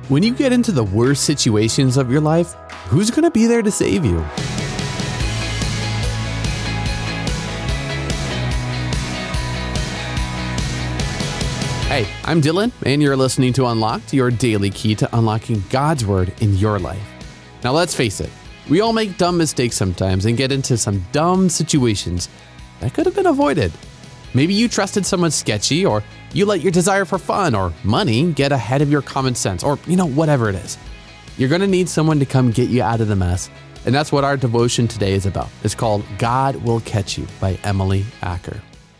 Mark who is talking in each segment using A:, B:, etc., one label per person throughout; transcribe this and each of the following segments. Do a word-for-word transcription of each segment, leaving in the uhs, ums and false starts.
A: When you get into the worst situations of your life, who's going to be there to save you? Hey, I'm Dylan, and you're listening to Unlocked, your daily key to unlocking God's Word in your life. Now let's face it, we all make dumb mistakes sometimes and get into some dumb situations that could have been avoided. Maybe you trusted someone sketchy, or you let your desire for fun or money get ahead of your common sense, or, you know, whatever it is. You're going to need someone to come get you out of the mess, and that's what our devotion today is about. It's called God Will Catch You by Emily Acker.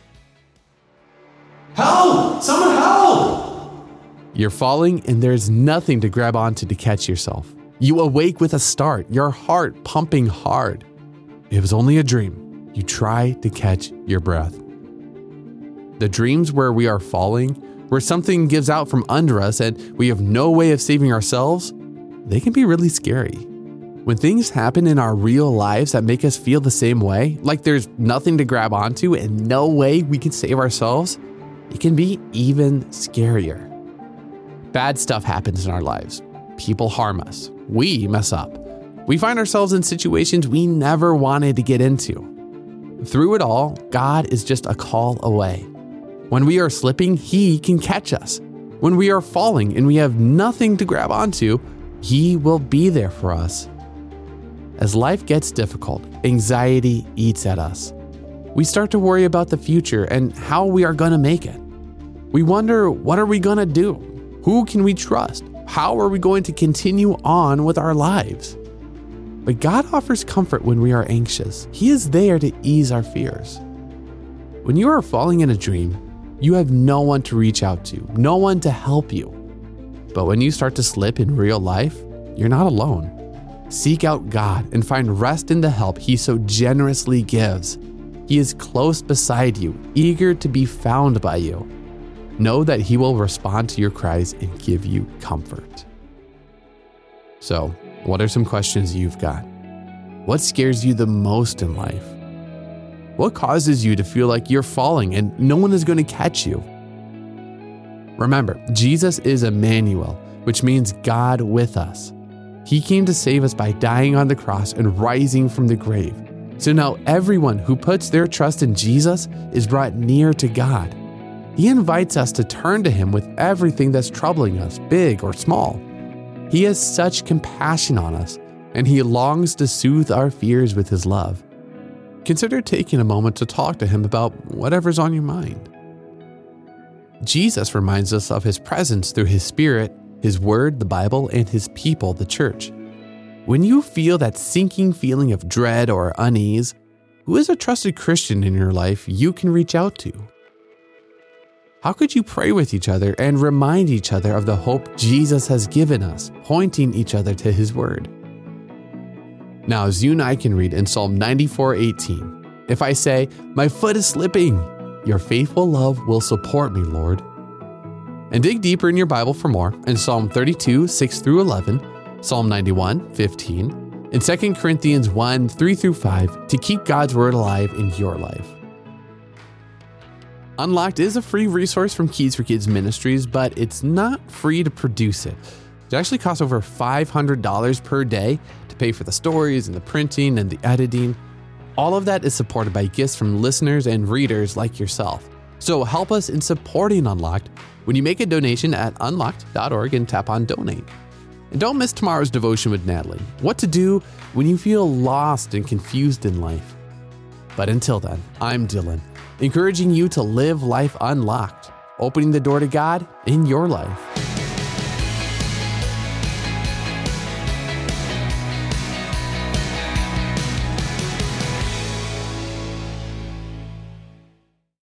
B: Help! Someone help!
A: You're falling, and there's nothing to grab onto to catch yourself. You awake with a start, your heart pumping hard. It was only a dream. You try to catch your breath. The dreams where we are falling, where something gives out from under us and we have no way of saving ourselves, they can be really scary. When things happen in our real lives that make us feel the same way, like there's nothing to grab onto and no way we can save ourselves, it can be even scarier. Bad stuff happens in our lives. People harm us. We mess up. We find ourselves in situations we never wanted to get into. Through it all, God is just a call away. When we are slipping, He can catch us. When we are falling and we have nothing to grab onto, He will be there for us. As life gets difficult, anxiety eats at us. We start to worry about the future and how we are going to make it. We wonder, what are we going to do? Who can we trust? How are we going to continue on with our lives? But God offers comfort when we are anxious. He is there to ease our fears. When you are falling in a dream, you have no one to reach out to, no one to help you. But when you start to slip in real life, you're not alone. Seek out God and find rest in the help He so generously gives. He is close beside you, eager to be found by you. Know that He will respond to your cries and give you comfort. So, what are some questions you've got? What scares you the most in life? What causes you to feel like you're falling and no one is going to catch you? Remember, Jesus is Emmanuel, which means God with us. He came to save us by dying on the cross and rising from the grave. So now everyone who puts their trust in Jesus is brought near to God. He invites us to turn to Him with everything that's troubling us, big or small. He has such compassion on us, and He longs to soothe our fears with His love. Consider taking a moment to talk to Him about whatever's on your mind. Jesus reminds us of His presence through His Spirit, His Word, the Bible, and His people, the church. When you feel that sinking feeling of dread or unease, who is a trusted Christian in your life you can reach out to? How could you pray with each other and remind each other of the hope Jesus has given us, pointing each other to His Word? Now, as you and I can read in Psalm ninety-four eighteen, if I say, "My foot is slipping," your faithful love will support me, Lord. And dig deeper in your Bible for more in Psalm thirty-two, six through eleven, Psalm ninety-one, fifteen, and Second Corinthians one, three through five to keep God's Word alive in your life. Unlocked is a free resource from Keys for Kids Ministries, but it's not free to produce it. It actually costs over five hundred dollars per day to pay for the stories and the printing and the editing. All of that is supported by gifts from listeners and readers like yourself. So help us in supporting Unlocked when you make a donation at unlocked dot org and tap on donate. And don't miss tomorrow's devotion with Natalie. What to do when you feel lost and confused in life. But until then, I'm Dylan, encouraging you to live life unlocked, opening the door to God in your life.